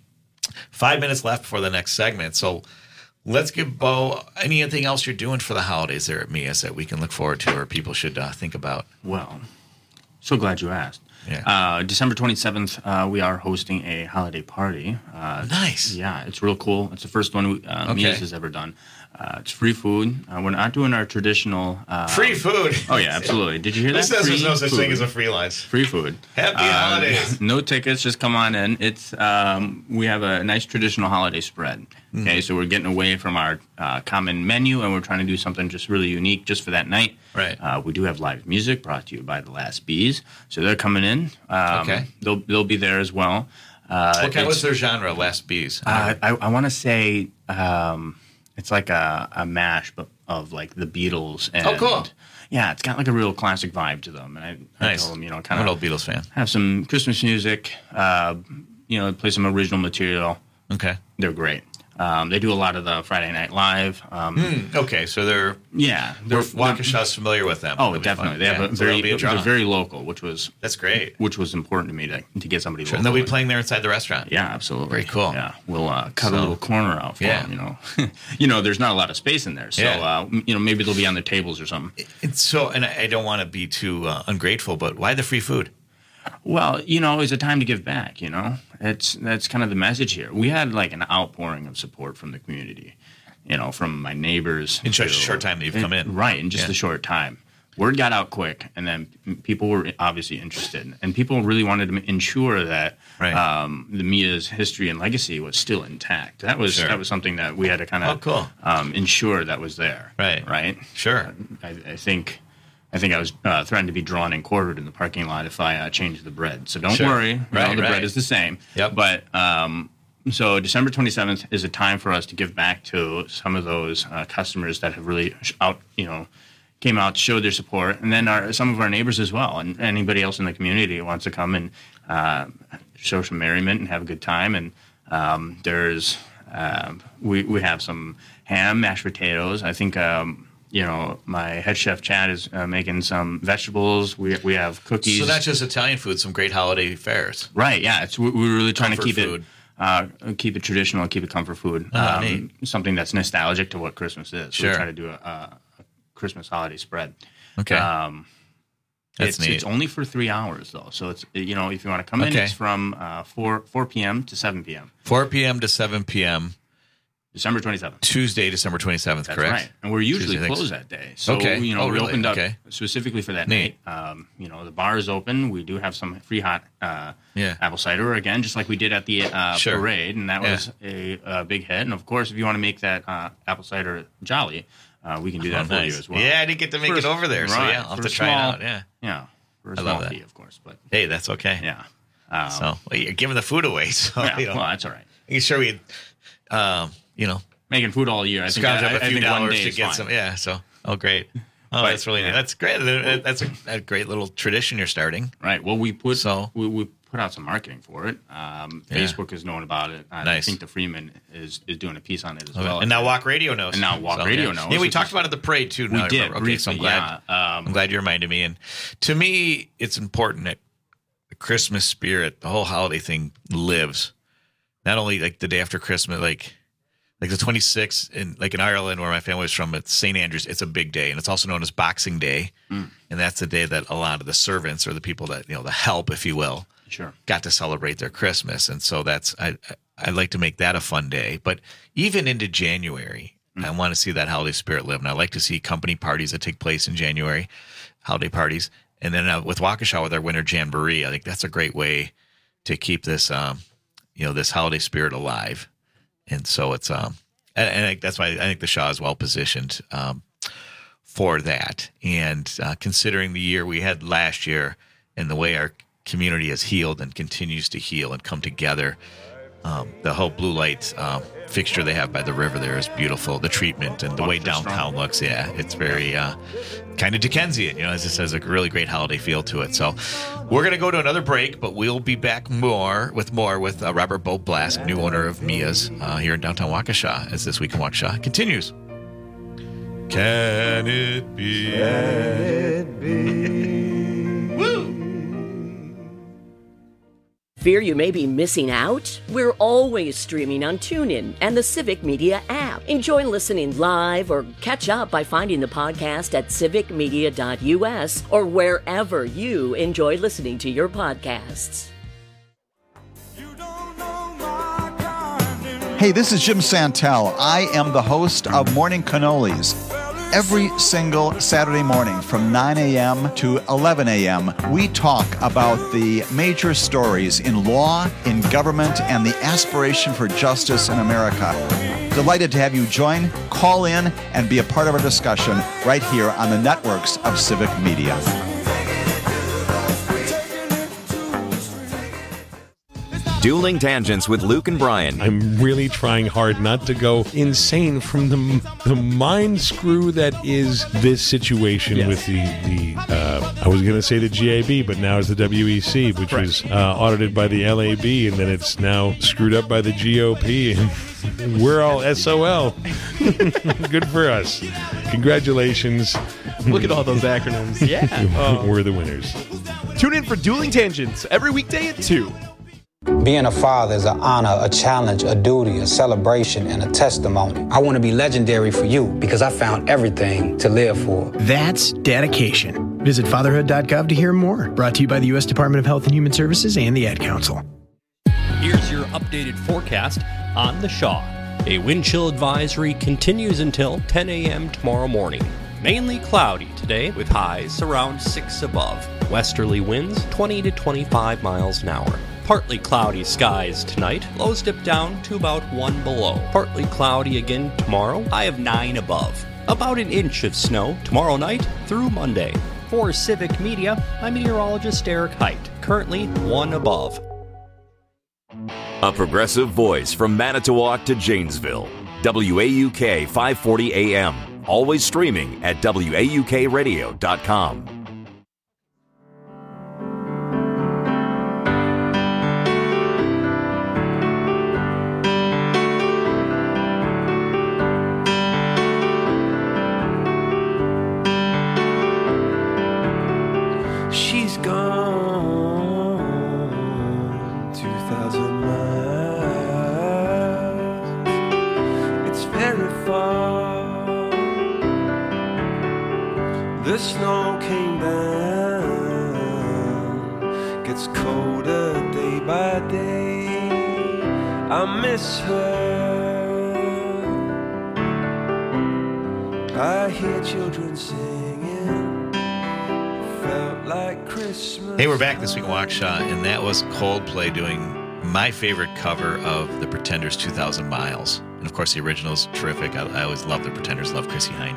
5 minutes left before the next segment. So let's give Bo anything else you're doing for the holidays there at Mia's that we can look forward to or people should think about. Well, so glad you asked. Yeah. December 27th, we are hosting a holiday party. Nice. Yeah, it's real cool. It's the first one Mia's has ever done. It's free food. We're not doing our traditional... free food? Oh, yeah, absolutely. Did you hear that? Who says there's no such thing as a free lunch? Free food. Happy holidays. No tickets, just come on in. It's we have a nice traditional holiday spread. Okay, so we're getting away from our common menu, and we're trying to do something just really unique just for that night. Right. We do have live music brought to you by The Last Bees. So they're coming in. Okay. They'll be there as well. What's their genre, Last Bees? I want to say... it's like a mash, but of like the Beatles. And, oh, cool! Yeah, it's got like a real classic vibe to them. And I told them, kind of, I'm an old Beatles fan. Have some Christmas music. Play some original material. Okay, they're great. They do a lot of the Friday Night Live. Okay, so they're Waukesha's familiar with them. Oh, definitely. They have they're very local, that's great. Which was important to me to get somebody local. And they'll be playing there inside the restaurant. Yeah, absolutely. Very cool. Yeah, we'll cut a little corner out for them. There's not a lot of space in there, so maybe they'll be on the tables or something. And I don't want to be too ungrateful, but why the free food? Well, you know, it's a time to give back, you know. That's kind of the message here. We had like an outpouring of support from the community, you know, from my neighbors. In such a short time that you've come in. Right, in just a short time. Word got out quick, and then people were obviously interested. And people really wanted to ensure that the Mia's history and legacy was still intact. That was something that we had to kind of ensure that was there. Right? Sure. I think I was threatened to be drawn and quartered in the parking lot if I changed the bread. So don't worry. The bread is the same. Yep. But so December 27th is a time for us to give back to some of those customers that have really came out, showed their support, and then some of our neighbors as well, and anybody else in the community who wants to come and show some merriment and have a good time. And we have some ham, mashed potatoes. I think my head chef Chad is making some vegetables. We have cookies. So that's just Italian food. Some great holiday fares. Right. Yeah. We're really trying to keep food. Keep it traditional, keep it comfort food. Something that's nostalgic to what Christmas is. So we try to do a Christmas holiday spread. Okay. That's neat. It's only for 3 hours though. So it's, if you want to come in, it's from 4 p.m. to 7 p.m. 4 p.m. to 7 p.m. December 27th. Tuesday, December 27th, That's correct? Right. And we're usually closed that day. So, we opened up specifically for that night. The bar is open. We do have some free hot apple cider, again, just like we did at the parade. And that was a big hit. And, of course, if you want to make that apple cider jolly, we can do that for you as well. Yeah, I didn't get to make it over there. So, I'll have to try it out. Yeah. For a I small love that. fee, of course. But hey, that's okay. Yeah. You're giving the food away. So, well, that's all right. Making sure we, making food all year. I think scrounge up a few dollars to get some. Yeah. So, great. That's really neat. That's great. That's a great little tradition you're starting. Right. Well, we put out some marketing for it. Facebook is knowing about it. I think the Freeman is doing a piece on it as well. And now Walk Radio knows. knows. Yeah, we talked about it at the parade too. We did. Okay, so I'm glad. I'm glad you reminded me. And to me, it's important that the Christmas spirit, the whole holiday thing, lives. Not only like the day after Christmas, like the 26th in Ireland where my family was from, it's St. Andrews. It's a big day, and it's also known as Boxing Day, and that's the day that a lot of the servants or the people that the help, if you will, got to celebrate their Christmas. And so I like to make that a fun day. But even into January, I want to see that holiday spirit live, and I like to see company parties that take place in January, holiday parties, and then with Waukesha with our Winter Jamboree, I think that's a great way to keep this this holiday spirit alive. And so it's and that's why I think the Shaw is well positioned for that. And considering the year we had last year and the way our community has healed and continues to heal and come together, the whole blue light fixture they have by the river there is beautiful. The treatment and the way downtown looks, it's very kind of Dickensian. It just has a really great holiday feel to it. So we're going to go to another break, but we'll be back with Robert Bo Blask, new owner of Mia's here in downtown Waukesha, as This Week in Waukesha continues. Can it be? Can it be? Woo! Fear you may be missing out? We're always streaming on TuneIn and the Civic Media app. Enjoy listening live or catch up by finding the podcast at civicmedia.us or wherever you enjoy listening to your podcasts. Hey, this is Jim Santel. I am the host of Morning Cannolis. Every single Saturday morning from 9 a.m. to 11 a.m., we talk about the major stories in law, in government, and the aspiration for justice in America. Delighted to have you join, call in, and be a part of our discussion right here on the networks of Civic Media. Dueling Tangents with Luke and Brian. I'm really trying hard not to go insane from the mind screw that is this situation with the I was going to say the GAB, but now it's the WEC, which was audited by the LAB, and then it's now screwed up by the GOP, and we're all SOL. Good for us. Congratulations. Look at all those acronyms. Yeah. We're the winners. Tune in for Dueling Tangents every weekday at 2. Being a father is an honor, a challenge, a duty, a celebration, and a testimony. I want to be legendary for you because I found everything to live for. That's dedication. Visit fatherhood.gov to hear more. Brought to you by the U.S. Department of Health and Human Services and the Ad Council. Here's your updated forecast on the Shaw. A wind chill advisory continues until 10 a.m. tomorrow morning. Mainly cloudy today with highs around 6 above. Westerly winds 20 to 25 miles an hour. Partly cloudy skies tonight. Lows dip down to about 1 below. Partly cloudy again tomorrow. High of 9 above. About an inch of snow tomorrow night through Monday. For Civic Media, I'm meteorologist Eric Height. Currently 1 above. A progressive voice from Manitowoc to Janesville. WAUK 540 AM. Always streaming at WAUKradio.com. She's gone 2,000 miles. It's very far. The snow came down, gets colder day by day. I miss her. I hear children singing. Felt like Christmas. Hey, we're back this week in Waukesha, and that was Coldplay doing my favorite cover of The Pretenders' 2,000 Miles. And of course, the original is terrific. I always love The Pretenders, love Chrissie Hynde.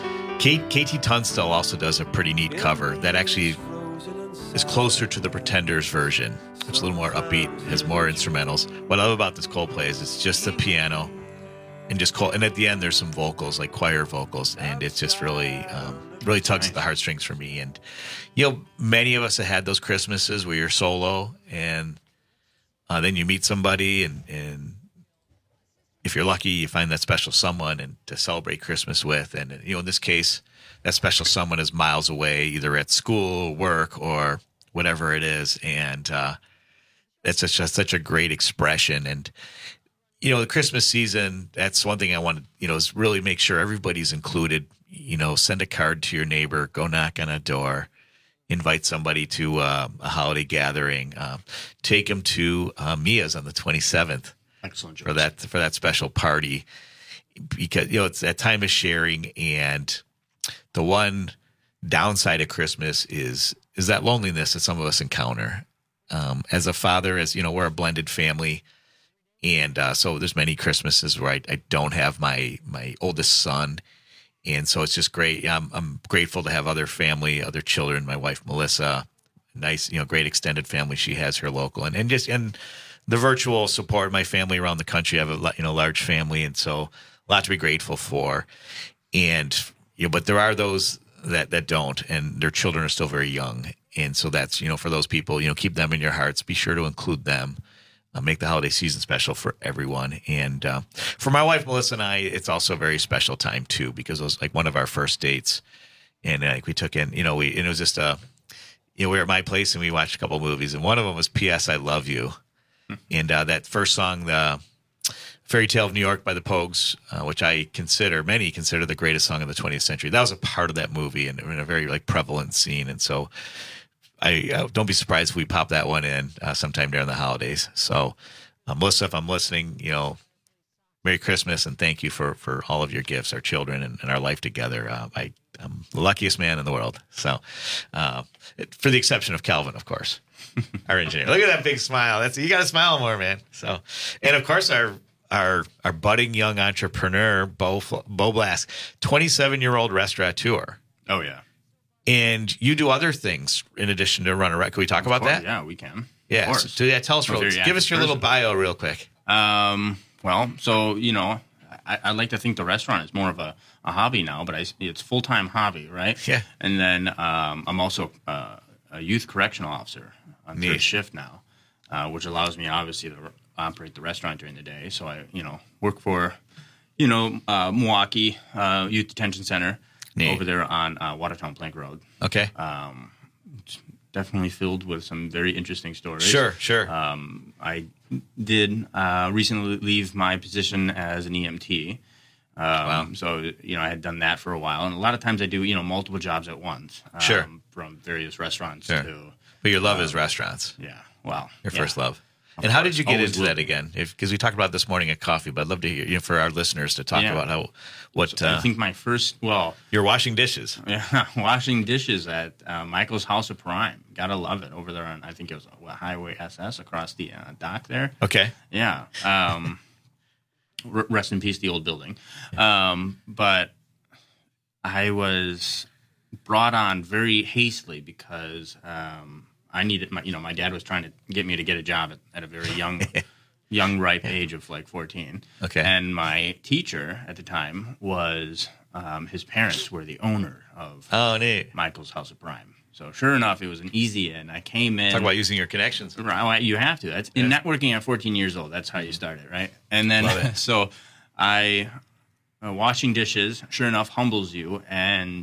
KT Tunstall also does a pretty neat cover that actually is closer to the Pretenders version. It's a little more upbeat, has more instrumentals. What I love about this Coldplay is it's just the piano and and at the end there's some vocals, like choir vocals, and it's just really tugs at the heartstrings for me. And many of us have had those Christmases where you're solo, and then you meet somebody, and if you're lucky, you find that special someone and to celebrate Christmas with. And, in this case, that special someone is miles away, either at school, work, or whatever it is. And it's just such a great expression. And, the Christmas season, that's one thing I want to, is really make sure everybody's included. Send a card to your neighbor, go knock on a door, invite somebody to a holiday gathering, take them to Mia's on the 27th. Excellent for that special party, because it's that time of sharing. And the one downside of Christmas is that loneliness that some of us encounter. As a father, we're a blended family, and so there's many Christmases where I don't have my oldest son, and so it's just great. I'm grateful to have other family, other children. My wife Melissa, nice, great extended family she has here local, and the virtual support. My family around the country, I have a large family, and so a lot to be grateful for. And but there are those that don't, and their children are still very young, and so that's for those people, keep them in your hearts. Be sure to include them. Make the holiday season special for everyone. And for my wife Melissa and I, it's also a very special time too, because it was like one of our first dates, and we took in, it was just we were at my place and we watched a couple of movies, and one of them was P.S. I Love You. And that first song, the Fairy Tale of New York by the Pogues, which many consider the greatest song of the 20th century. That was a part of that movie, and in a very prevalent scene. And so I don't be surprised if we pop that one in sometime during the holidays. So Melissa, if I'm listening, Merry Christmas, and thank you for all of your gifts, our children, and our life together. I'm the luckiest man in the world. So for the exception of Calvin, of course. Our engineer. Look at that big smile. You got to smile more, man. So, and of course, our budding young entrepreneur, Bo Blask, 27-year-old restaurateur. Oh yeah. And you do other things in addition to run a restaurant. Can we talk about that? Yeah, we can. Yeah. So, tell us give us your little bio real quick. Well, so I like to think the restaurant is more of a hobby now, but it's full-time hobby, right? Yeah. And then I'm also a youth correctional officer on third shift now, which allows me obviously to operate the restaurant during the day. So I, work for, Milwaukee Youth Detention Center over there on Watertown Plank Road. Okay. Definitely filled with some very interesting stories. Sure. I did recently leave my position as an EMT So, I had done that for a while. And a lot of times I do, multiple jobs at once. Sure. From various restaurants Sure. to... But your love is restaurants. Yeah. Well, your first love. Of And how course. did you get Always into will that be. again? Because we talked about this morning at coffee, but I'd love to hear, for our listeners to talk about I think my first, you're washing dishes. Yeah, washing dishes at Michael's House of Prime. Gotta love it over there on, I think it was Highway SS across the dock there. Okay. Yeah. Rest in peace, the old building. But I was brought on very hastily because I needed my dad was trying to get me to get a job at a very young, ripe age of like 14. Okay. And my teacher at the time was his parents were the owner of Michael's House of Prime. So sure enough, it was an easy in. I came in. Talk about using your connections. Right, you have to. That's in networking at 14 years old. That's how you start it, right? And then so I washing dishes. Sure enough, humbles you. And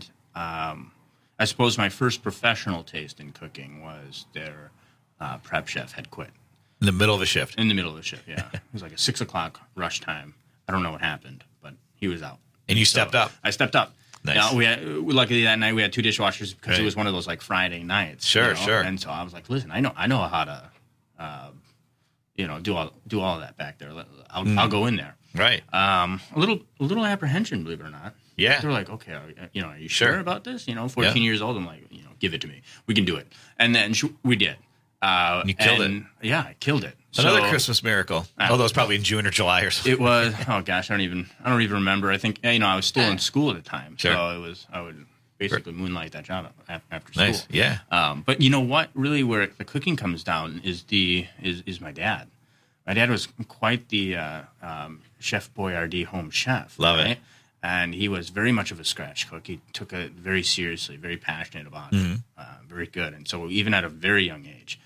I suppose my first professional taste in cooking was their prep chef had quit. In the middle of a shift. In the middle of a shift, yeah. It was like a 6 o'clock rush time. I don't know what happened, but he was out. And you stepped up. I stepped up. Nice. Luckily that night we had 2 dishwashers because it was one of those like Friday nights. Sure. And so I was like, listen, I know how to, do all of that back there. I'll go in there. Right. A little apprehension, believe it or not. Yeah. They're like, okay, are you sure about this? 14 years old. I'm like, give it to me. We can do it. And then we did. You killed it. Yeah, I killed it. Another Christmas miracle. Although it was probably in June or July or something. It was. Oh gosh, I don't even remember. I think I was still in school at the time, Sure. so I would basically moonlight that job after school. Nice. Yeah. But you know what? Really, where the cooking comes down is my dad. My dad was quite the Chef Boyardee home chef. Love right? it. And he was very much of a scratch cook. He took it very seriously, very passionate about it, very good. And so even at a very young age,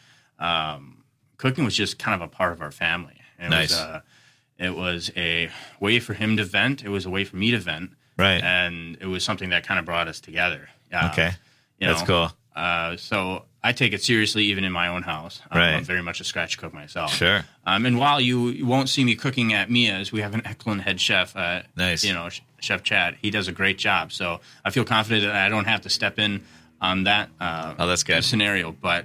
cooking was just kind of a part of our family. And it was a way for him to vent. It was a way for me to vent. Right. And it was something that kind of brought us together. Okay. That's cool. So I take it seriously even in my own house. Right. I'm very much a scratch cook myself. Sure. And while you won't see me cooking at Mia's, we have an excellent head chef. Nice. Chef Chad. He does a great job. So I feel confident that I don't have to step in on that that's good. scenario. But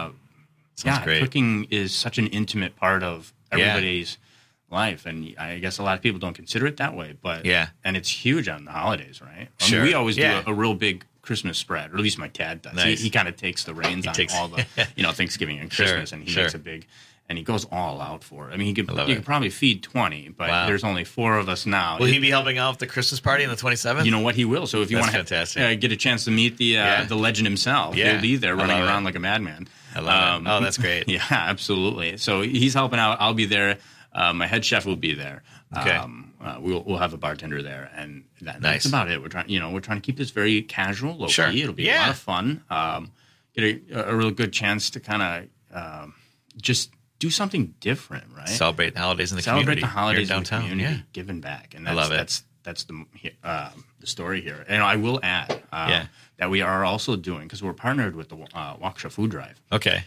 great. cooking is such an intimate part of everybody's life. And I guess a lot of people don't consider it that way. But and it's huge on the holidays, right? I mean, we always do a real big Christmas spread, or at least my dad does. Nice. He kind of takes the reins on all the, Thanksgiving and Christmas, and he makes a big, and he goes all out for it. I mean, you could probably feed 20, but there's only 4 of us now. Will he be helping out with the Christmas party on the 27th? You know what, he will. So if you want to get a chance to meet the legend himself, he'll be there running around like a madman. I love it. Oh, that's great. Yeah, absolutely. So he's helping out. I'll be there. My head chef will be there. Okay. We'll have a bartender there, and that's about it. We're trying to keep this very casual, low key. It'll be a lot of fun. Get a real good chance to kind of just do something different, right? Celebrate the holidays in the community. community. Celebrate the holidays downtown. in the community, giving back, and I love it. That's the story here. And I will add that we are also doing, because we're partnered with the Waukesha Food Drive. Okay.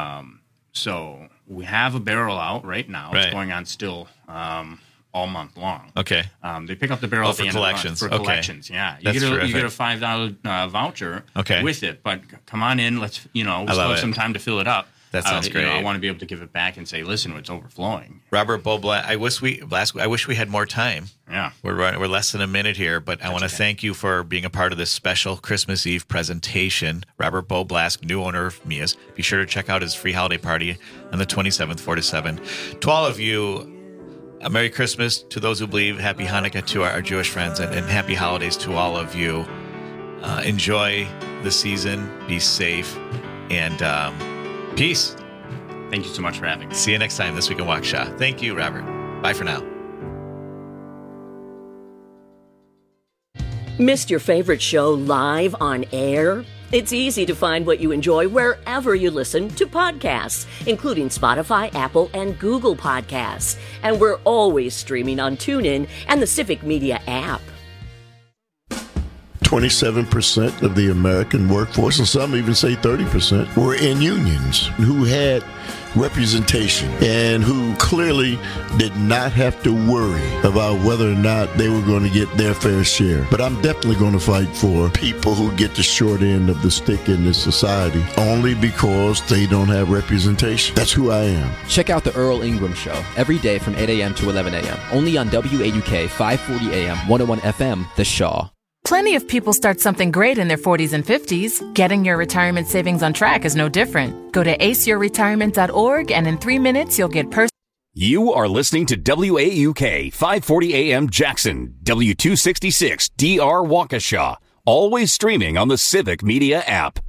So we have a barrel out right now. It's going on still all month long. Okay. They pick up the barrel at the end collections. of the month. For collections, yeah. That's you get a $5 voucher with it, but come on in. Let's we still have some time to fill it up. That sounds great. I want to be able to give it back and say, listen, it's overflowing. Robert Boblat, I wish we had more time. Yeah. We're less than a minute here, but I want to thank you for being a part of this special Christmas Eve presentation. Robert Boblask, new owner of Mia's. Be sure to check out his free holiday party on the 27th, 4 to 7. To all of you, a Merry Christmas. To those who believe, Happy Hanukkah to our Jewish friends, and Happy Holidays to all of you. Enjoy the season. Be safe. And peace. Thank you so much for having me. See you next time this week in Waukesha. Thank you, Robert. Bye for now. Missed your favorite show live on air? It's easy to find what you enjoy wherever you listen to podcasts, including Spotify, Apple, and Google Podcasts. And we're always streaming on TuneIn and the Civic Media app. 27% of the American workforce, and some even say 30%, were in unions who had representation and who clearly did not have to worry about whether or not they were going to get their fair share. But I'm definitely going to fight for people who get the short end of the stick in this society only because they don't have representation. That's who I am. Check out the Earl Ingram Show every day from 8 a.m. to 11 a.m. only on WAUK 540 AM 101 FM, The Shaw. Plenty of people start something great in their 40s and 50s. Getting your retirement savings on track is no different. Go to aceyourretirement.org and in 3 minutes you'll get You are listening to WAUK 540 AM Jackson, W266 DR Waukesha, always streaming on the Civic Media app.